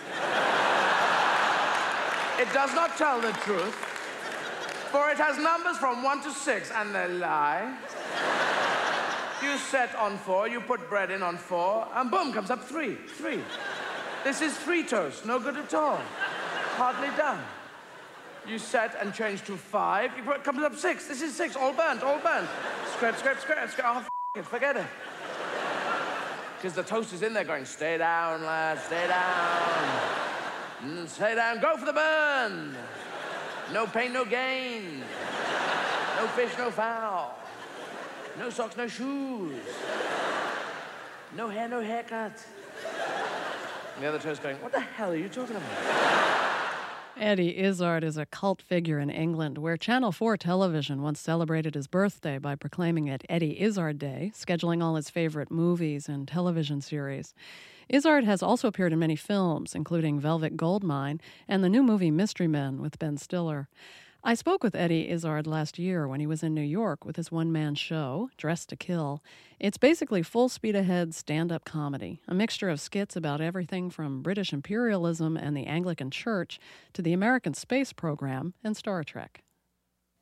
It does not tell the truth, for it has numbers from one to six, and they lie. You set on four, you put bread in on four, and boom, comes up three. Three. This is three toast, no good at all. Hardly done. You set and change to five, you put, comes up six. This is six, all burnt, all burnt. Scrape, scrape, scrape, scrape. Oh, f it, forget it. Because the toast is in there going, stay down, lad, stay down. Mm, stay down, go for the burn. No pain, no gain. No fish, no fowl. No socks, no shoes. No hair, no haircut. And the other toast going, what the hell are you talking about? Eddie Izzard is a cult figure in England, where Channel four Television once celebrated his birthday by proclaiming it Eddie Izzard Day, scheduling all his favorite movies and television series. Izzard has also appeared in many films, including Velvet Goldmine and the new movie Mystery Men with Ben Stiller. I spoke with Eddie Izzard last year when he was in New York with his one-man show, Dressed to Kill. It's basically full-speed-ahead stand-up comedy, a mixture of skits about everything from British imperialism and the Anglican Church to the American space program and Star Trek.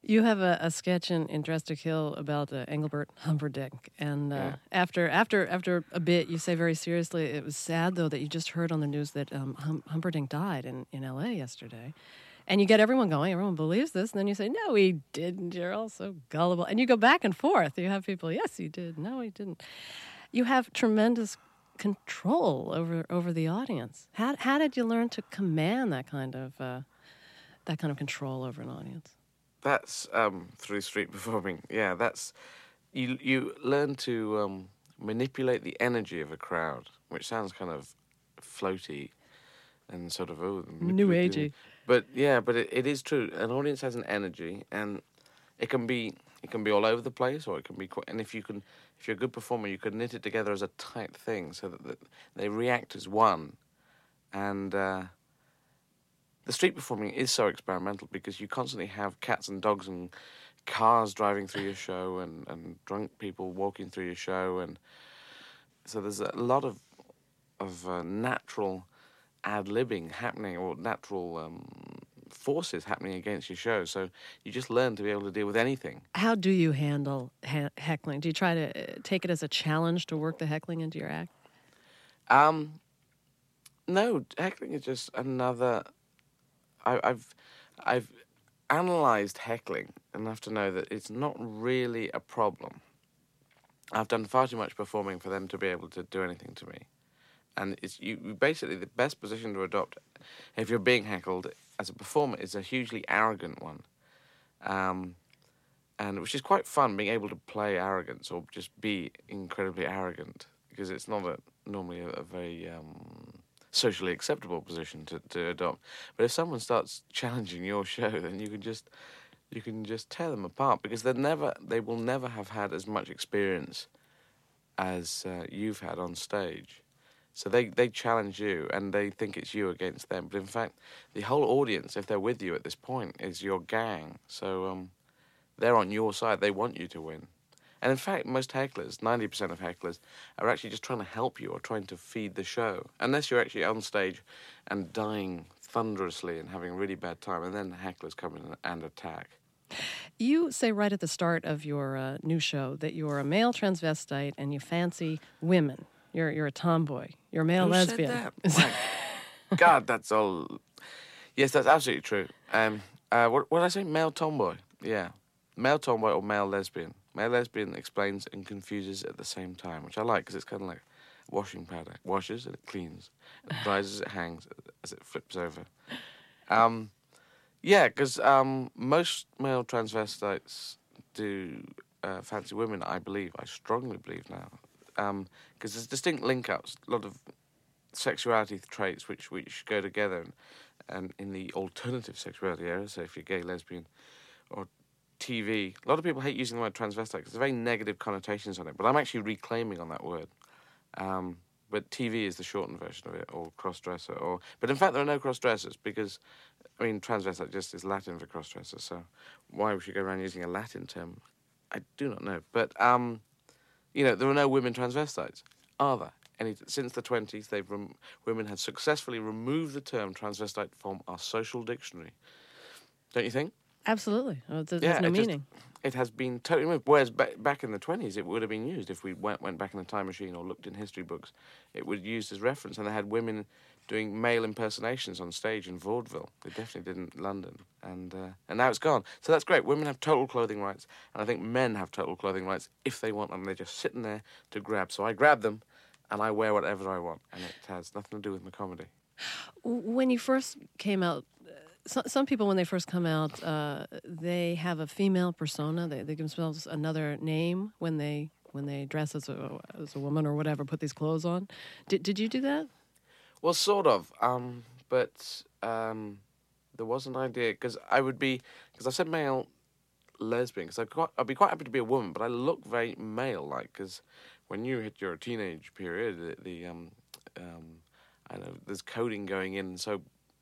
You have a, a sketch in, in Dressed to Kill about uh, Engelbert Humperdinck, and uh, Yeah. after after after a bit, you say very seriously, it was sad though that you just heard on the news that um, hum- Humperdinck died in, in L A yesterday, and you get everyone going, everyone believes this, and then you say, no, he didn't. You're all so gullible, and you go back and forth. You have people, yes, he did. No, he didn't. You have tremendous control over over the audience. How how did you learn to command that kind of uh, that kind of control over an audience? That's um, through street performing. Yeah, that's you. You learn to um, manipulate the energy of a crowd, which sounds kind of floaty and sort of oh, New manipulative. agey. But yeah, but it, it is true. An audience has an energy, and it can be it can be all over the place, or it can be quite. And if you can, if you're a good performer, you can knit it together as a tight thing, so that, that they react as one, and. Uh, The street performing is so experimental because you constantly have cats and dogs and cars driving through your show and, and drunk people walking through your show. And so there's a lot of of uh, natural ad-libbing happening, or natural um, forces happening against your show. So you just learn to be able to deal with anything. How do you handle he- heckling? Do you try to uh, take it as a challenge to work the heckling into your act? Um, no, heckling is just another... I, I've I've analysed heckling enough to know that it's not really a problem. I've done far too much performing for them to be able to do anything to me. And it's you basically the best position to adopt if you're being heckled as a performer is a hugely arrogant one. Um, and which is quite fun, being able to play arrogance or just be incredibly arrogant, because it's not a normally a, a very... Um, socially acceptable position to, to adopt. But if someone starts challenging your show, then you can just you can just tear them apart, because they never they will never have had as much experience as uh, you've had on stage. So they, they challenge you and they think it's you against them. But in fact, the whole audience, if they're with you at this point, is your gang. So um, they're on your side. They want you to win. And in fact, most hecklers, ninety percent of hecklers, are actually just trying to help you or trying to feed the show. Unless you're actually on stage and dying thunderously and having a really bad time, and then the hecklers come in and attack. You say right at the start of your uh, new show that you're a male transvestite and you fancy women. You're you're a tomboy. You're a male Who lesbian. said that? My God, that's all... Yes, that's absolutely true. Um, uh, what, what did I say? Male tomboy. Yeah. Male tomboy or male lesbian. Male lesbian explains and confuses at the same time, which I like, because it's kind of like washing powder. It washes and it cleans. It dries as it hangs, as it flips over. Um, yeah, because um, most male transvestites do uh, fancy women, I believe. I strongly believe now. Because um, there's distinct link-ups, a lot of sexuality traits which, which go together. And, and in the alternative sexuality area, so if you're gay, lesbian, or T V. A lot of people hate using the word transvestite because there's very negative connotations on it, but I'm actually reclaiming on that word. Um, but T V is the shortened version of it, or cross-dresser. Or, but in fact, there are no cross-dressers because, I mean, transvestite just is Latin for cross-dresser, so why we should go around using a Latin term, I do not know. But, um, you know, there are no women transvestites, are there? Any, since the twenties, they've rem- women have successfully removed the term transvestite from our social dictionary. Don't you think? Absolutely. Oh, there's Yeah, no it just- meaning. It has been totally removed. Whereas ba- back in the twenties, it would have been used if we went, went back in the time machine or looked in history books. It would be used as reference, and they had women doing male impersonations on stage in vaudeville. They definitely did in London, and uh, and now it's gone. So that's great. Women have total clothing rights, and I think men have total clothing rights if they want them. They're just sitting there to grab. So I grab them, and I wear whatever I want, and it has nothing to do with my comedy. When you first came out, so, some people, when they first come out, uh, they have a female persona. They, they give themselves another name when they when they dress as a as a woman or whatever, put these clothes on. Did did you do that? Well, sort of. Um, but um, there was an idea because I would be because I said male lesbian because I'd, quite, I'd be quite happy to be a woman, but I look very male-like because when you hit your teenage period, the, the um, um, I know there's coding going in, so.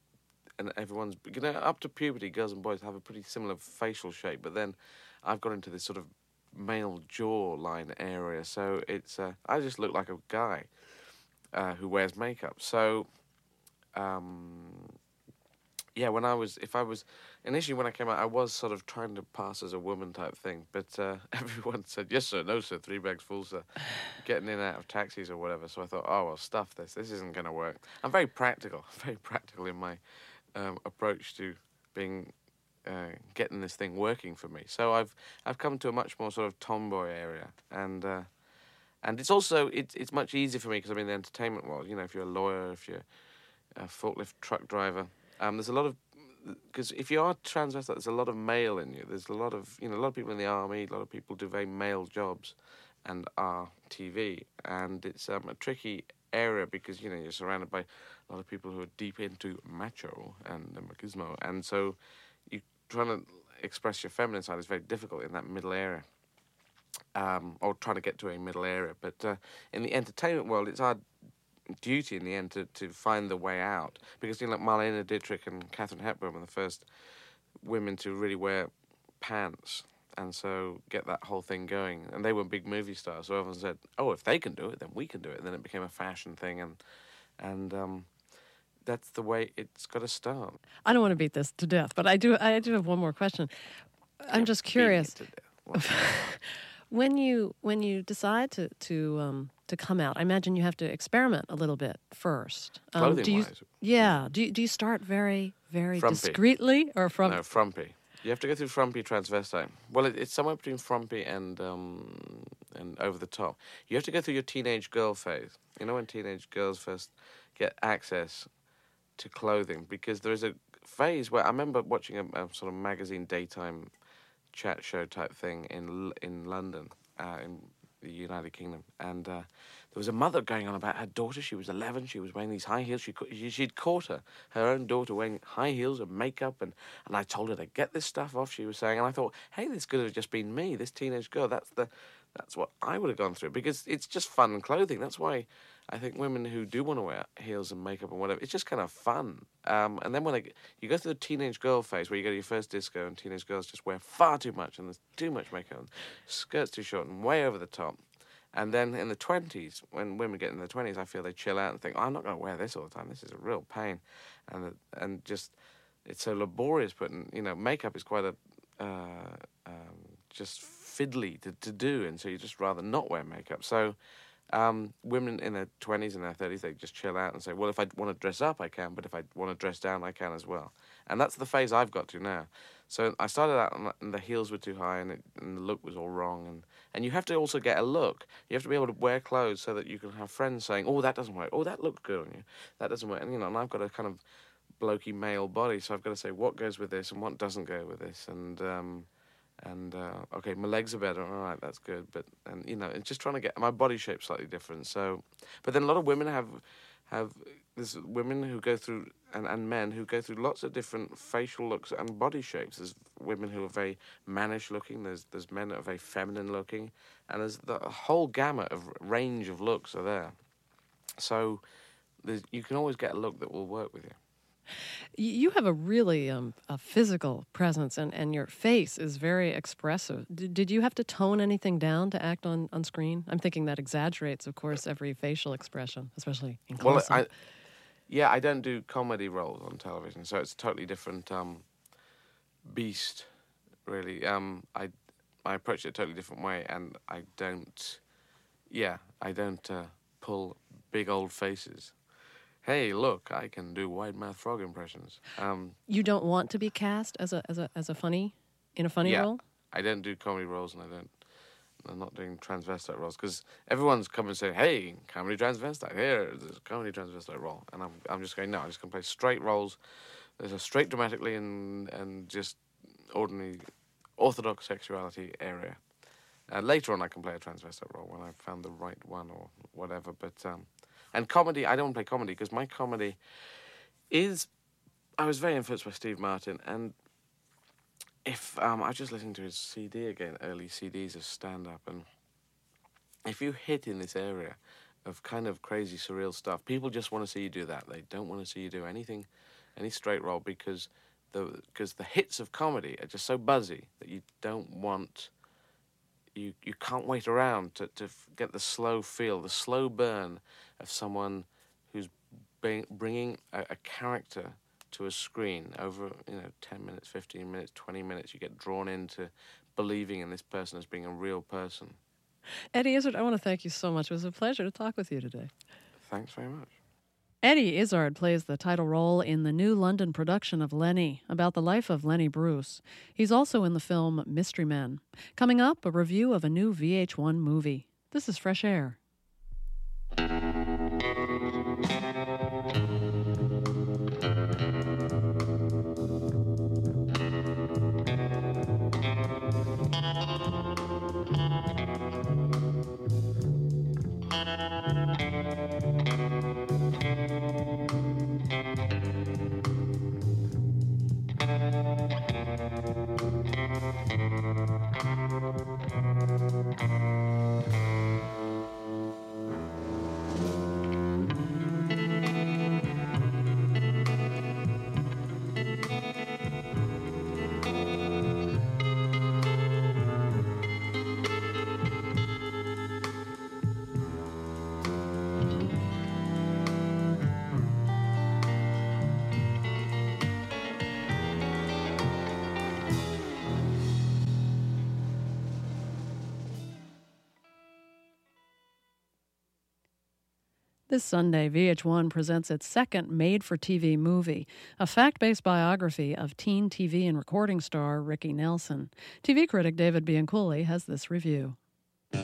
And everyone's, you know, up to puberty, girls and boys have a pretty similar facial shape, but then I've got into this sort of male jawline area, so it's, uh, I just look like a guy uh, who wears makeup. So, um, yeah, when I was, if I was, initially when I came out, I was sort of trying to pass as a woman type thing, but uh, everyone said, yes, sir, no, sir, three bags full, sir, getting in and out of taxis or whatever. So I thought, oh, well, stuff this. This isn't going to work. I'm very practical, very practical in my um, approach to being, uh, getting this thing working for me. So I've I've come to a much more sort of tomboy area, and uh, and it's also, it, it's much easier for me because I'm in the entertainment world. You know, if you're a lawyer, if you're a forklift truck driver, Um, there's a lot of, because if you are transvestite, there's a lot of male in you. There's a lot of, you know, a lot of people in the army, a lot of people do very male jobs and are T V. And it's um, a tricky area because, you know, you're surrounded by a lot of people who are deep into macho and machismo. And so you trying to express your feminine side is very difficult in that middle area. Um, or trying to get to a middle area. But uh, in the entertainment world, it's our duty in the end to, to find the way out, because, you know, like Marlene Dietrich and Katharine Hepburn were the first women to really wear pants, and so get that whole thing going. And they were big movie stars, so everyone said, oh, if they can do it, then we can do it. And then it became a fashion thing, and and um, that's the way it's got to start. I don't want to beat this to death, but I do I do have one more question. I'm Yeah, just curious. beating it to death. When you when you decide to to um, to come out, I imagine you have to experiment a little bit first. Um, Clothing do you, wise. Yeah. Do you, do you start very very Frumpy. discreetly or from? No, frumpy. You have to go through frumpy transvestite. Well, it, it's somewhere between frumpy and um, and over the top. You have to go through your teenage girl phase. You know, when teenage girls first get access to clothing, because there is a phase where I remember watching a, a sort of magazine daytime chat show type thing in in London, uh, in the United Kingdom, and uh, there was a mother going on about her daughter. She was eleven. She was wearing these high heels. She, she she'd caught her her own daughter wearing high heels and makeup, and and I told her to get this stuff off. She was saying, and I thought, hey, this could have just been me, this teenage girl. That's the that's what I would have gone through, because it's just fun clothing. That's why I think women who do want to wear heels and makeup and whatever, it's just kind of fun. Um, and then when I, you go through the teenage girl phase where you go to your first disco and teenage girls just wear far too much and there's too much makeup and skirts too short and way over the top. And then in the twenties, when women get in their twenties, I feel they chill out and think, oh, I'm not going to wear this all the time. This is a real pain. And and just, it's so laborious putting, you know, makeup is quite a, uh, um, just fiddly to, to do. And so you just rather not wear makeup. So um, women in their twenties and their thirties, they just chill out and say, well, if I want to dress up, I can. But if I want to dress down, I can as well. And that's the phase I've got to now. So I started out and the heels were too high and, it, and the look was all wrong. And, and you have to also get a look. You have to be able to wear clothes so that you can have friends saying, oh, that doesn't work. Oh, that looked good on you. That doesn't work. And, you know, and I've got a kind of blokey male body, so I've got to say what goes with this and what doesn't go with this. And, um, and uh, okay, my legs are better. All right, that's good. But, and, you know, it's just trying to get my body shape slightly different. So, but then a lot of women have, have there's women who go through, and, and men who go through lots of different facial looks and body shapes. There's women who are very mannish looking, there's there's men that are very feminine looking, and there's the whole gamut of range of looks are there. So you can always get a look that will work with you. You have a really um, a physical presence, and, and your face is very expressive. Did, did you have to tone anything down to act on, on screen? I'm thinking that exaggerates, of course, every facial expression, especially in close-up. Well, I, yeah, I don't do comedy roles on television, so it's a totally different um, beast, really. Um, I I approach it a totally different way, and I don't, yeah, I don't uh, pull big old faces. Hey, look, I can do wide mouth frog impressions. Um, you don't want to be cast as a as a as a funny in a funny yeah, role? I don't do comedy roles, and I don't. I'm not doing transvestite roles because everyone's come and say, "Hey, comedy transvestite here, there's a comedy transvestite role," and I'm I'm just going, no, I'm just going to play straight roles. There's a straight dramatically and and just ordinary orthodox sexuality area. Uh, later on, I can play a transvestite role when I've found the right one or whatever. But um, and comedy, I don't play comedy because my comedy is. I was very influenced by Steve Martin, and if um, I was just listening to his C D again, early C Ds of stand-up, and if you hit in this area of kind of crazy, surreal stuff, people just want to see you do that. They don't want to see you do anything, any straight role, because the because the hits of comedy are just so buzzy that you don't want. You you can't wait around to, to get the slow feel, the slow burn of someone who's bring, bringing a, a character to a screen over, you know, ten minutes, fifteen minutes, twenty minutes. You get drawn into believing in this person as being a real person. Eddie Izzard, I want to thank you so much. It was a pleasure to talk with you today. Thanks very much. Eddie Izzard plays the title role in the new London production of Lenny, about the life of Lenny Bruce. He's also in the film Mystery Men. Coming up, a review of a new V H one movie. This is Fresh Air. This Sunday, V H one presents its second made-for-T V movie, a fact-based biography of teen T V and recording star Ricky Nelson. T V critic David Bianculli has this review. I'm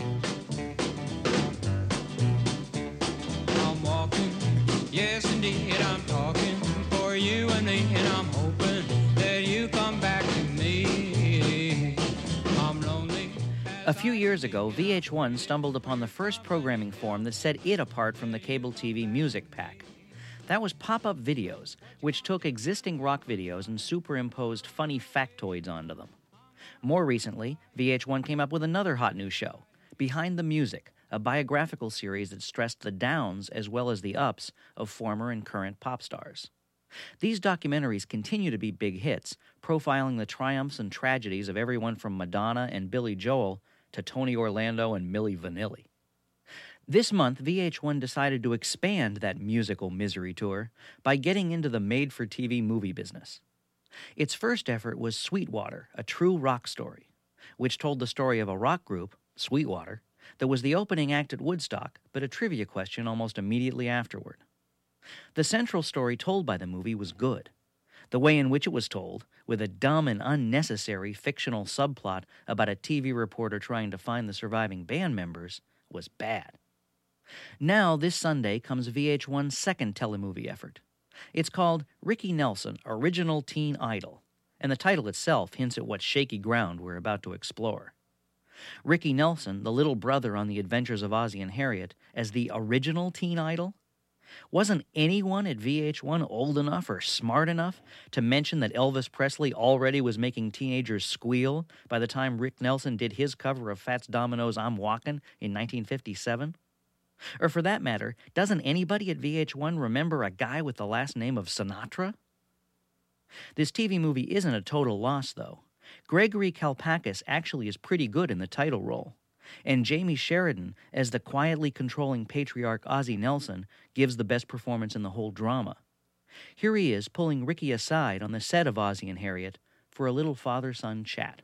walking, yes indeed, I'm talking for you and me, and I'm hoping that you come back to me. I'm lonely. A few years ago, V H one stumbled upon the first programming form that set it apart from the cable T V music pack. That was pop-up videos, which took existing rock videos and superimposed funny factoids onto them. More recently, V H one came up with another hot new show, Behind the Music, a biographical series that stressed the downs as well as the ups of former and current pop stars. These documentaries continue to be big hits, profiling the triumphs and tragedies of everyone from Madonna and Billy Joel to Tony Orlando and Milli Vanilli. This month, V H one decided to expand that musical misery tour by getting into the made-for-T V movie business. Its first effort was Sweetwater, a true rock story, which told the story of a rock group, Sweetwater, that was the opening act at Woodstock, but a trivia question almost immediately afterward. The central story told by the movie was good. The way in which it was told, with a dumb and unnecessary fictional subplot about a T V reporter trying to find the surviving band members, was bad. Now, this Sunday, comes V H one's second telemovie effort. It's called Ricky Nelson, Original Teen Idol, and the title itself hints at what shaky ground we're about to explore. Ricky Nelson, the little brother on the Adventures of Ozzie and Harriet, as the original teen idol? Wasn't anyone at V H one old enough or smart enough to mention that Elvis Presley already was making teenagers squeal by the time Rick Nelson did his cover of Fats Domino's I'm Walkin' in nineteen fifty-seven? Or for that matter, doesn't anybody at V H one remember a guy with the last name of Sinatra? This T V movie isn't a total loss, though. Gregory Kalpakis actually is pretty good in the title role, and Jamie Sheridan, as the quietly controlling patriarch Ozzie Nelson, gives the best performance in the whole drama. Here he is pulling Ricky aside on the set of Ozzie and Harriet for a little father-son chat.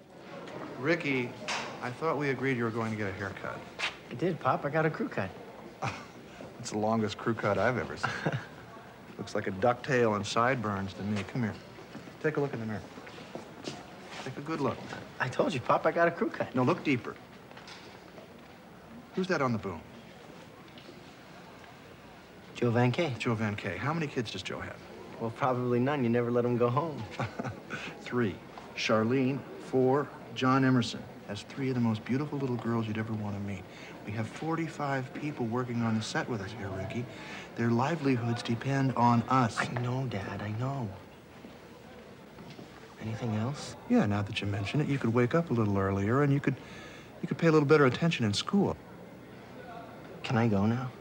Ricky, I thought we agreed you were going to get a haircut. I did, Pop. I got a crew cut. It's the longest crew cut I've ever seen. Looks like a ducktail and sideburns to me. Come here. Take a look in the mirror. Take a good look. I told you, Pop, I got a crew cut. No, look deeper. Who's that on the boom? Joe Van Kay. Joe Van Kay. How many kids does Joe have? Well, probably none. You never let him go home. Three. Charlene. Four. John Emerson has three of the most beautiful little girls you'd ever want to meet. We have forty-five people working on the set with us here, Ricky. Their livelihoods depend on us. I know, Dad. I know. Anything else? Yeah, now that you mention it, you could wake up a little earlier and you could you could pay a little better attention in school. Can I go now?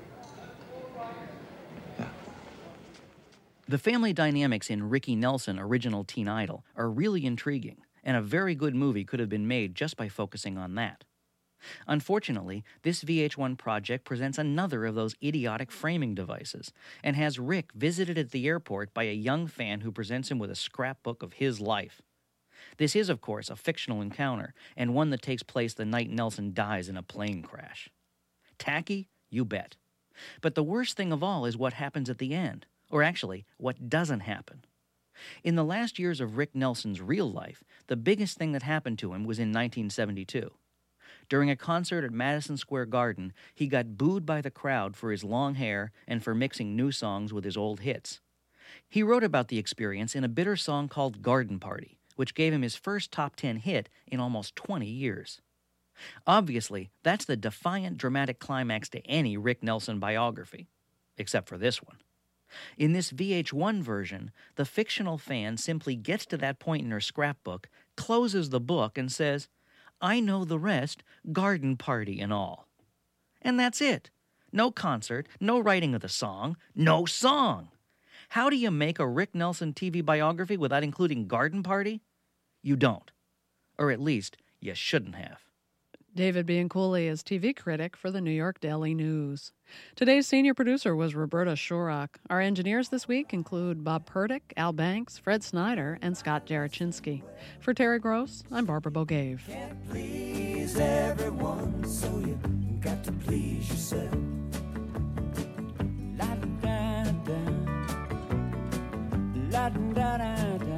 Yeah. The family dynamics in Ricky Nelson, Original Teen Idol, are really intriguing, and a very good movie could have been made just by focusing on that. Unfortunately, this V H one project presents another of those idiotic framing devices and has Rick visited at the airport by a young fan who presents him with a scrapbook of his life. This is, of course, a fictional encounter and one that takes place the night Nelson dies in a plane crash. Tacky? You bet. But the worst thing of all is what happens at the end, or actually, what doesn't happen. In the last years of Rick Nelson's real life, the biggest thing that happened to him was in nineteen seventy-two. During a concert at Madison Square Garden, he got booed by the crowd for his long hair and for mixing new songs with his old hits. He wrote about the experience in a bitter song called Garden Party, which gave him his first top ten hit in almost twenty years. Obviously, that's the defiant dramatic climax to any Rick Nelson biography, except for this one. In this V H one version, the fictional fan simply gets to that point in her scrapbook, closes the book, and says, "I know the rest, garden party and all." And that's it. No concert, no writing of the song, no song. How do you make a Rick Nelson T V biography without including Garden Party? You don't. Or at least, you shouldn't have. David Bianculli is T V critic for the New York Daily News. Today's senior producer was Roberta Shurock. Our engineers this week include Bob Purdick, Al Banks, Fred Snyder, and Scott Jarachinsky. For Terry Gross, I'm Barbara Bogave. Can't please everyone, so you got to please yourself. La-da-da-da, la-da-da-da.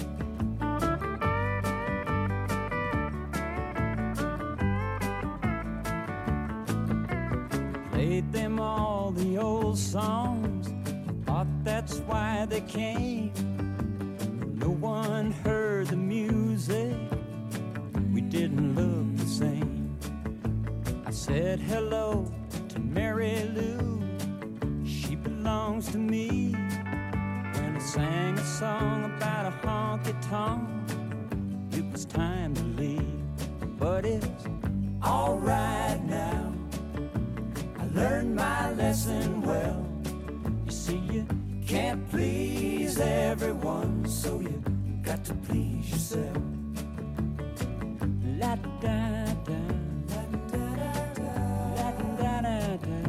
Played them all the old songs, thought that's why they came. No one heard the music, we didn't look the same. I said hello to Mary Lou, she belongs to me. When I sang a song about a honky-tonk, it was time to leave. But it's all right now, learned my lesson well. You see, you can't please everyone, so you got to please yourself. La da da da, la da da da, la da da da.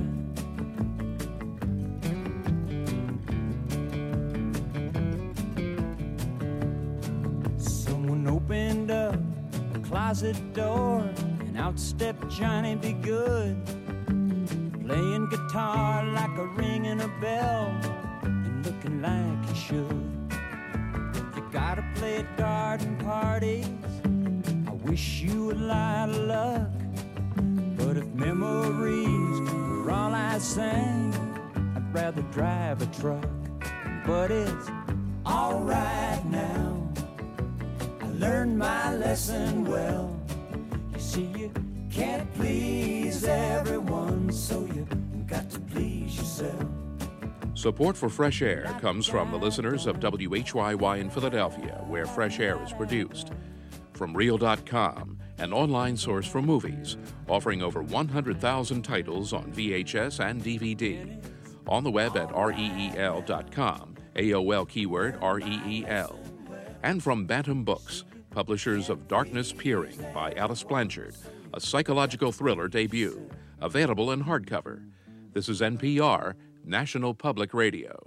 Someone opened up a closet door, and out stepped Johnny Be Good, playing guitar like a ringing a bell and looking like he should. You gotta play at garden parties, I wish you a lot of luck. But if memories were all I sang, I'd rather drive a truck. But it's all right now, I learned my lesson well. You see, you can't please everyone, so you got to please yourself. Support for Fresh Air comes from the listeners of W H Y Y in Philadelphia, where Fresh Air is produced. From Reel dot com, an online source for movies, offering over one hundred thousand titles on V H S and D V D. On the web at reel dot com, A O L keyword R E E L. And from Bantam Books, publishers of Darkness Peering by Alice Blanchard, a psychological thriller debut, available in hardcover. This is N P R, National Public Radio.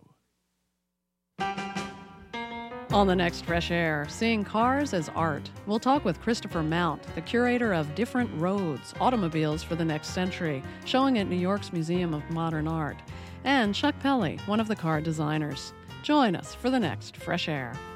On the next Fresh Air, seeing cars as art. We'll talk with Christopher Mount, the curator of Different Roads, Automobiles for the Next Century, showing at New York's Museum of Modern Art, and Chuck Pelley, one of the car designers. Join us for the next Fresh Air.